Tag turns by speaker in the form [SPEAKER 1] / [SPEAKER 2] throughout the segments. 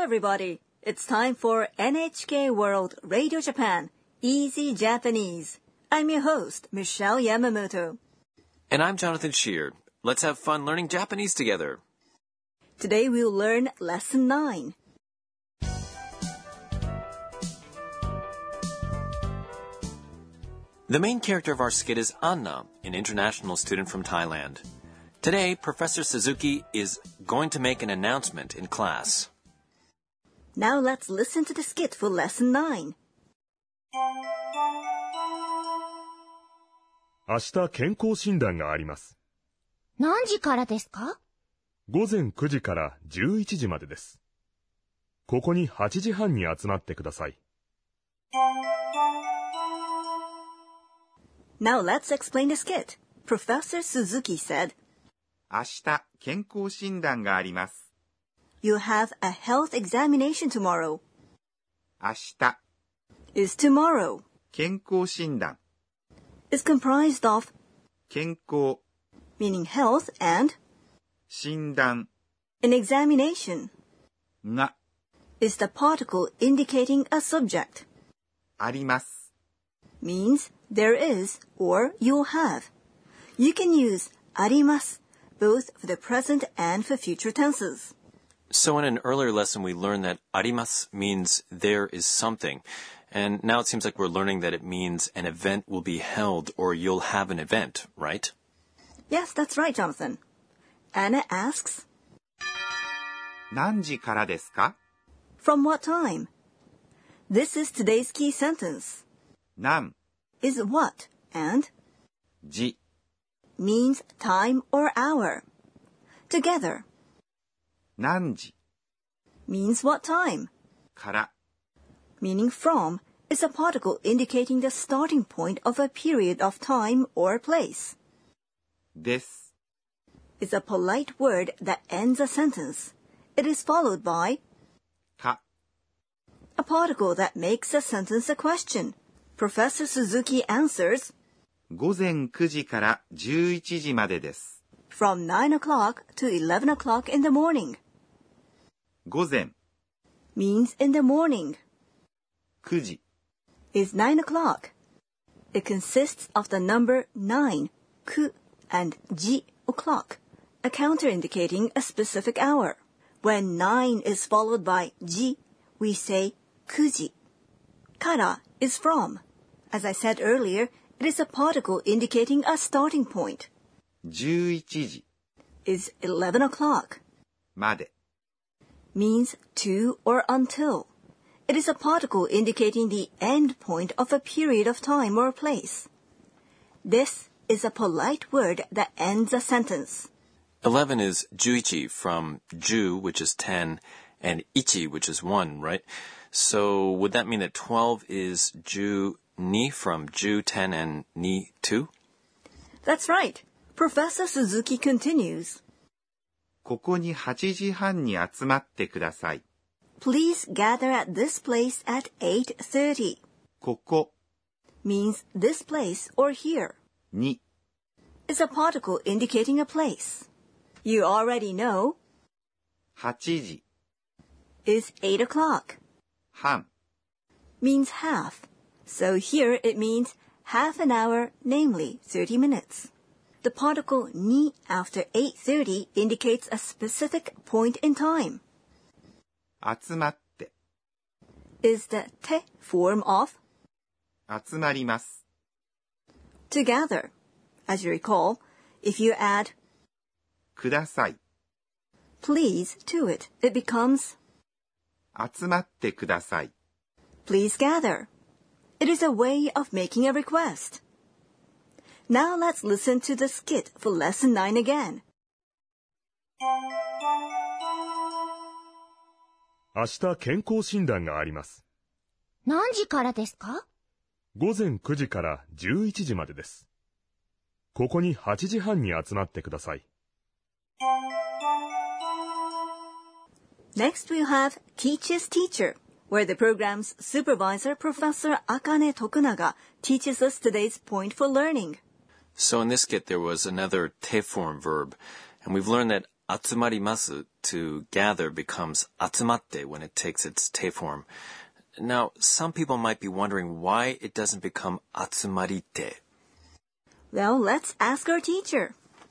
[SPEAKER 1] everybody. It's time for NHK World Radio Japan Easy Japanese. I'm your host, Michelle Yamamoto.
[SPEAKER 2] And I'm Jonathan Shear. Let's have fun learning Japanese together.
[SPEAKER 1] Today we'll learn Lesson 9.
[SPEAKER 2] The main character of our skit is Anna, an international student from Thailand. Today, Professor Suzuki is going to make an announcement in class.
[SPEAKER 1] Now let's listen to the skit for Lesson 9.
[SPEAKER 3] 明日健康診断があります。
[SPEAKER 4] 何時からですか？
[SPEAKER 3] 午前9時から11時までです。ここに8時半に集まってください。
[SPEAKER 1] Now let's explain the skit. Professor Suzuki said,
[SPEAKER 5] 明日健康診断があります。
[SPEAKER 1] You have a health examination tomorrow.
[SPEAKER 5] 明日
[SPEAKER 1] Is tomorrow.
[SPEAKER 5] 健康診断
[SPEAKER 1] Is comprised of
[SPEAKER 5] 健康
[SPEAKER 1] meaning health and
[SPEAKER 5] 診断
[SPEAKER 1] an examination
[SPEAKER 5] が
[SPEAKER 1] is the particle indicating a subject.
[SPEAKER 5] あります。
[SPEAKER 1] Means there is or you'll have. You can use あります both for the present and for future tenses.
[SPEAKER 2] So in an earlier lesson, we learned that arimasu means there is something. And now it seems like we're learning that it means an event will be held or you'll have an event, right?
[SPEAKER 1] Yes, that's right, Jonathan. Anna asks,
[SPEAKER 5] 何時からですか？
[SPEAKER 1] From what time? This is today's key sentence.
[SPEAKER 5] 何
[SPEAKER 1] Is what and
[SPEAKER 5] 時
[SPEAKER 1] means time or hour. Together.
[SPEAKER 5] 何時
[SPEAKER 1] means what time.
[SPEAKER 5] から
[SPEAKER 1] Meaning from is a particle indicating the starting point of a period of time or place.
[SPEAKER 5] です
[SPEAKER 1] Is a polite word that ends a sentence. It is followed by
[SPEAKER 5] か
[SPEAKER 1] a particle that makes a sentence a question. Professor Suzuki answers,
[SPEAKER 5] 午前9時から11時までです。
[SPEAKER 1] from 9 o'clock to 11 o'clock in the morning.
[SPEAKER 5] 午前
[SPEAKER 1] Means in the morning.
[SPEAKER 5] 9時
[SPEAKER 1] Is 9 o'clock. It consists of the number 9, ku, and ji, o'clock, a counter indicating a specific hour. When 9 is followed by ji, we say 9時. Kara is from. As I said earlier, it is a particle indicating a starting point.
[SPEAKER 5] 11時
[SPEAKER 1] Is 11 o'clock.
[SPEAKER 5] まで
[SPEAKER 1] Means to or until. It is a particle indicating the end point of a period of time or place. This is a polite word that ends a sentence.
[SPEAKER 2] 11 is juichi from ju, which is 10, and ichi, which is 1, right? So would that mean that 12 is ju ni from ju 10 and ni 2?
[SPEAKER 1] That's right. Professor Suzuki continues.
[SPEAKER 5] ここに8時半に集まってください。
[SPEAKER 1] Please gather at this place at 8:30.
[SPEAKER 5] ここ
[SPEAKER 1] Means this place or here.
[SPEAKER 5] に
[SPEAKER 1] Is a particle indicating a place. You already know
[SPEAKER 5] 8時
[SPEAKER 1] is 8 o'clock.
[SPEAKER 5] 半
[SPEAKER 1] Means half. So here it means half an hour, namely 30 minutes. The particle ni after 8:30 indicates a specific point in time.
[SPEAKER 5] 集まって
[SPEAKER 1] Is the te form of
[SPEAKER 5] 集まります。
[SPEAKER 1] to gather. As you recall, if you add
[SPEAKER 5] ください
[SPEAKER 1] please to it, it becomes
[SPEAKER 5] 集まってください。
[SPEAKER 1] please gather. It is a way of making a request. Now let's listen to the skit for Lesson 9 again.
[SPEAKER 3] 明日健康診断があります。
[SPEAKER 4] 何時からですか？
[SPEAKER 3] 午前9時から11時までです。ここに8時半に集まってください。
[SPEAKER 1] Next we'll have Teacher's Teacher, where the program's supervisor, Professor Akane Tokunaga, teaches us today's point for learning.
[SPEAKER 2] So in this skit, there was another te form verb. And we've learned that atsumarimasu to gather becomes atsumatte when it takes its te form. Now, some people might be wondering why it doesn't become atsumarite.
[SPEAKER 1] Well, let's ask our teacher.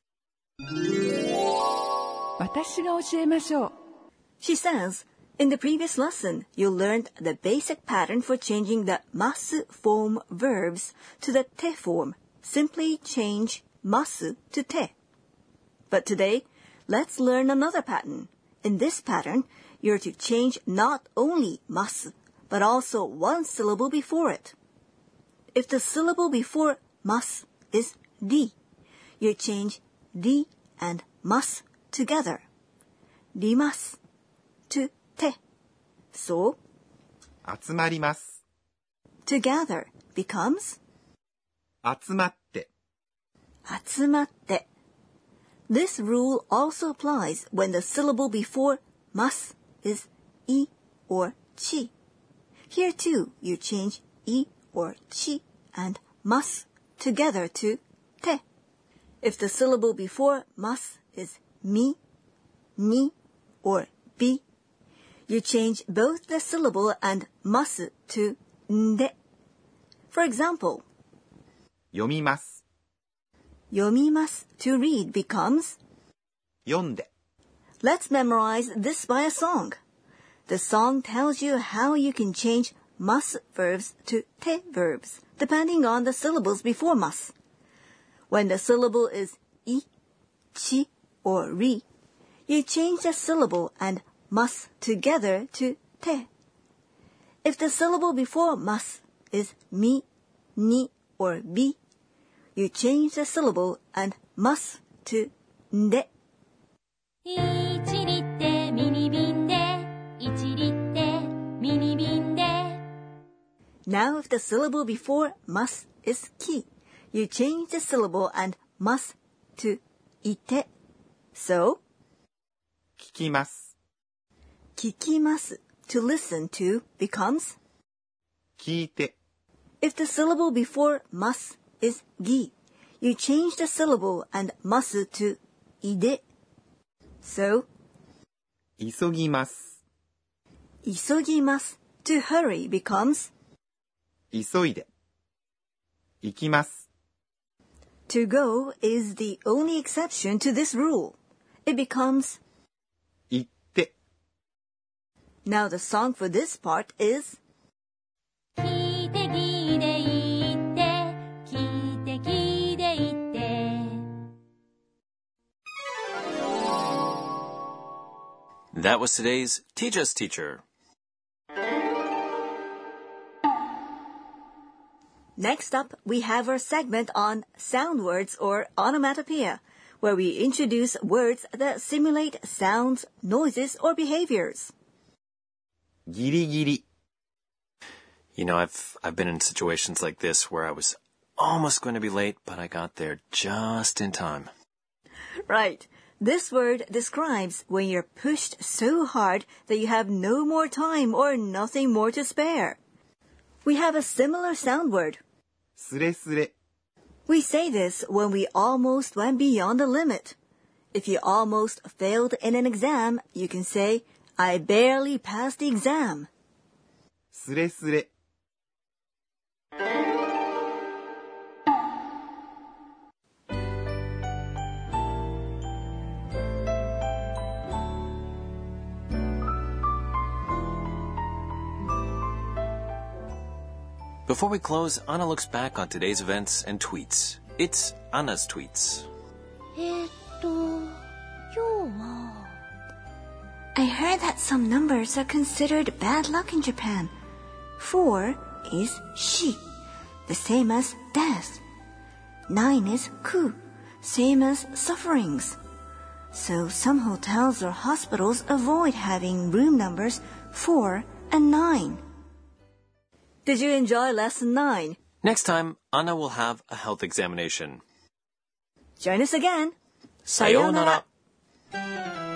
[SPEAKER 6] 私が教えましょう。
[SPEAKER 1] She says, in the previous lesson, you learned the basic pattern for changing the masu form verbs to the te form. Simply change masu to te. But today, let's learn another pattern. In this pattern, you're to change not only masu, but also one syllable before it. If the syllable before masu is ri, you change ri and mas together. rimasu to te. So,
[SPEAKER 5] 集まります。
[SPEAKER 1] together becomes
[SPEAKER 5] 集まって。
[SPEAKER 1] atsumatte. This rule also applies when the syllable before mas is I or chi. Here too, you change I or chi and mas together to te. If the syllable before mas is mi, ni, or bi, you change both the syllable and mas to nde. For example,
[SPEAKER 5] 読みます。
[SPEAKER 1] yomimasu to read becomes
[SPEAKER 5] 読んで。
[SPEAKER 1] Let's memorize this by a song. The song tells you how you can change mas verbs to te verbs, depending on the syllables before mas. When the syllable is I, chi, or ri, you change the syllable and mas together to te. If the syllable before mas is mi, ni, or bi, you change the syllable and mas to nde.
[SPEAKER 4] 1リってミニ瓶で1リってミニ瓶で
[SPEAKER 1] Now if the syllable before mas is ki, you change the syllable and mas to ite. So,
[SPEAKER 5] 聞きます。
[SPEAKER 1] kikimasu to listen to becomes,
[SPEAKER 5] 聞いて。
[SPEAKER 1] if the syllable before mas is gi, you change the syllable and mas to ide. So,
[SPEAKER 5] 急ぎます。
[SPEAKER 1] isogimasu to hurry becomes,
[SPEAKER 5] 急いで。行きます。
[SPEAKER 1] to go is the only exception to this rule. It becomes,
[SPEAKER 5] 行って。
[SPEAKER 1] now the song for this part is,
[SPEAKER 4] 聞いて聞いて言って聞いて聞いて言って
[SPEAKER 2] That was today's Teach Us Teacher.
[SPEAKER 1] Next up, we have our segment on sound words or onomatopoeia, where we introduce words that simulate sounds, noises, or behaviors.
[SPEAKER 5] ギリギリ。
[SPEAKER 2] You know, I've been in situations like this where I was almost going to be late, but I got there just in time.
[SPEAKER 1] Right. This word describes when you're pushed so hard that you have no more time or nothing more to spare. We have a similar sound word.
[SPEAKER 5] スレスレ。
[SPEAKER 1] We say this when we almost went beyond the limit. If you almost failed in an exam, you can say, I barely passed the exam.
[SPEAKER 5] スレスレ。
[SPEAKER 2] Before we close, Anna looks back on today's events and tweets. It's Anna's tweets.
[SPEAKER 4] 今日は
[SPEAKER 1] I heard that some numbers are considered bad luck in Japan. 4 is shi, the same as death. 9 is ku, same as sufferings. So some hotels or hospitals avoid having room numbers 4 and 9. Did you enjoy lesson 9?
[SPEAKER 2] Next time, Anna will have a health examination.
[SPEAKER 1] Join us again.
[SPEAKER 2] さようなら。